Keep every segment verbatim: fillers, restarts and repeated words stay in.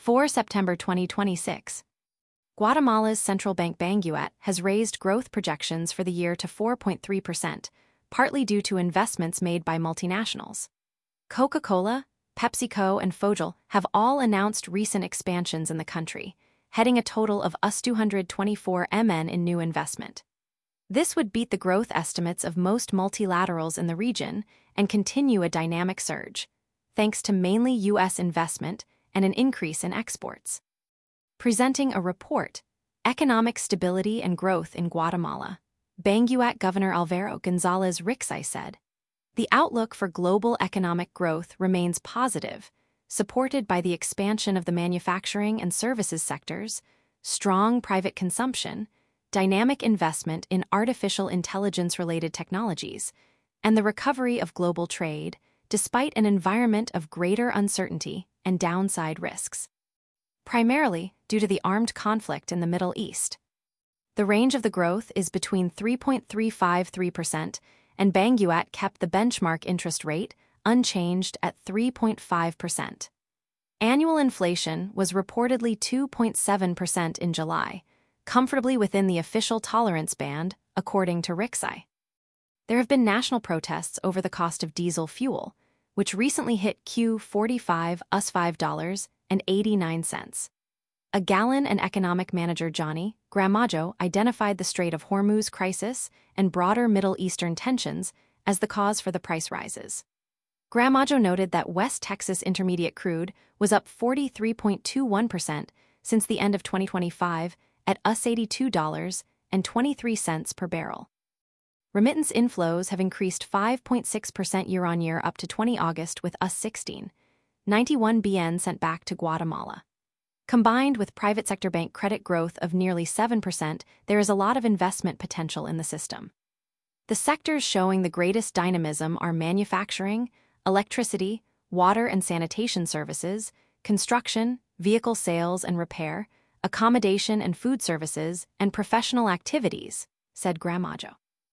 For September twenty twenty-six, Guatemala's central bank Banguat has raised growth projections for the year to four point three percent, partly due to investments made by multinationals. Coca-Cola, PepsiCo, and Fojol have all announced recent expansions in the country, heading a total of two hundred twenty-four million in new investment. This would beat the growth estimates of most multilaterals in the region and continue a dynamic surge, thanks to mainly U S investment and an increase in exports. Presenting a report, Economic Stability and Growth in Guatemala, Banguat Governor Alvaro González Rixay said, "The outlook for global economic growth remains positive, supported by the expansion of the manufacturing and services sectors, strong private consumption, dynamic investment in artificial intelligence-related technologies, and the recovery of global trade, despite an environment of greater uncertainty and downside risks, primarily due to the armed conflict in the Middle East." The range of the growth is between three point three five three percent, and Banguat kept the benchmark interest rate unchanged at three point five percent. Annual inflation was reportedly two point seven percent in July, comfortably within the official tolerance band, according to Rixay. There have been national protests over the cost of diesel fuel, which recently hit Q forty-five us five dollars and eighty-nine cents. A gallon and economic manager Johnny Gramajo identified the Strait of Hormuz crisis and broader Middle Eastern tensions as the cause for the price rises. Gramajo noted that West Texas Intermediate crude was up forty-three point two one percent since the end of twenty twenty-five at eighty-two dollars and twenty-three cents per barrel. Remittance inflows have increased five point six percent year-on-year up to the twentieth of August, with sixteen point nine one billion sent back to Guatemala. Combined with private sector bank credit growth of nearly seven percent, there is a lot of investment potential in the system. The sectors showing the greatest dynamism are manufacturing, electricity, water and sanitation services, construction, vehicle sales and repair, accommodation and food services, and professional activities, said Gramajo.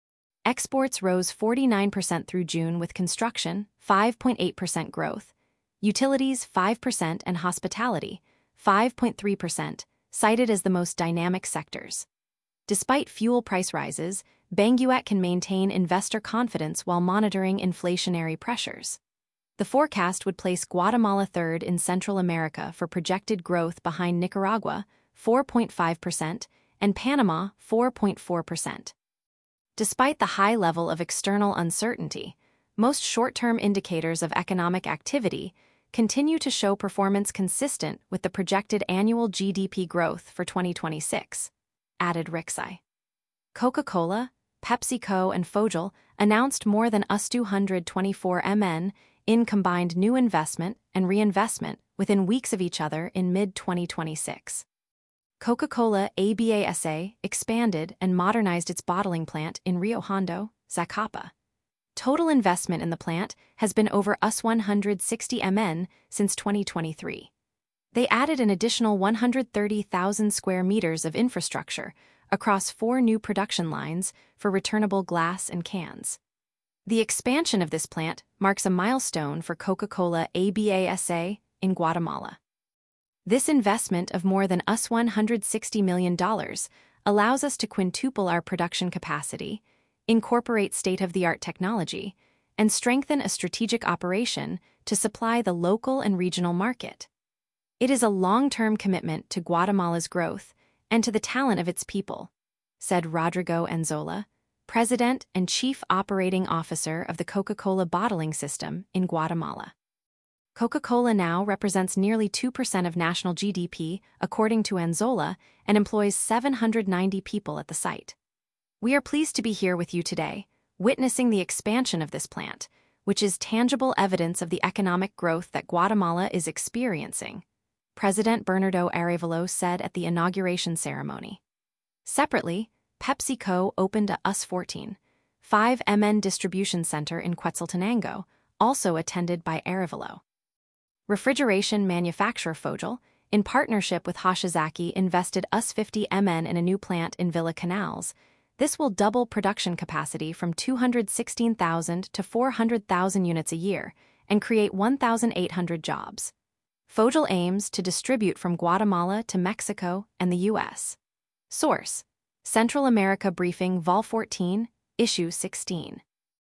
Exports rose forty-nine percent through June, with construction, five point eight percent growth, utilities, five percent, and hospitality, five point three percent, cited as the most dynamic sectors. Despite fuel price rises, Banguat can maintain investor confidence while monitoring inflationary pressures. The forecast would place Guatemala third in Central America for projected growth, behind Nicaragua, four point five percent, and Panama, four point four percent. Despite the high level of external uncertainty, most short-term indicators of economic activity continue to show performance consistent with the projected annual G D P growth for twenty twenty-six, added Rixay. Coca-Cola, PepsiCo, and Fojol announced more than two hundred twenty-four million in combined new investment and reinvestment within weeks of each other in mid twenty twenty-six. Coca-Cola A B A S A expanded and modernized its bottling plant in Rio Hondo, Zacapa. Total investment in the plant has been over one hundred sixty million since twenty twenty-three. They added an additional one hundred thirty thousand square meters of infrastructure across four new production lines for returnable glass and cans. The expansion of this plant marks a milestone for Coca-Cola A B A S A in Guatemala. This investment of more than one hundred sixty million dollars allows us to quintuple our production capacity, incorporate state-of-the-art technology, and strengthen a strategic operation to supply the local and regional market. It is a long-term commitment to Guatemala's growth and to the talent of its people, said Rodrigo Anzola, President and Chief Operating Officer of the Coca-Cola bottling system in Guatemala. Coca-Cola now represents nearly two percent of national G D P, according to Anzola, and employs seven hundred ninety people at the site. "We are pleased to be here with you today, witnessing the expansion of this plant, which is tangible evidence of the economic growth that Guatemala is experiencing," President Bernardo Arevalo said at the inauguration ceremony. Separately, PepsiCo opened a fourteen point five million distribution center in Quetzaltenango, also attended by Arevalo. Refrigeration manufacturer Fojol, in partnership with Hashizaki, invested fifty million in a new plant in Villa Canals. This will double production capacity from two hundred sixteen thousand to four hundred thousand units a year and create one thousand eight hundred jobs. Fogel aims to distribute from Guatemala to Mexico and the U S Source: Central America Briefing Vol fourteen, Issue sixteen.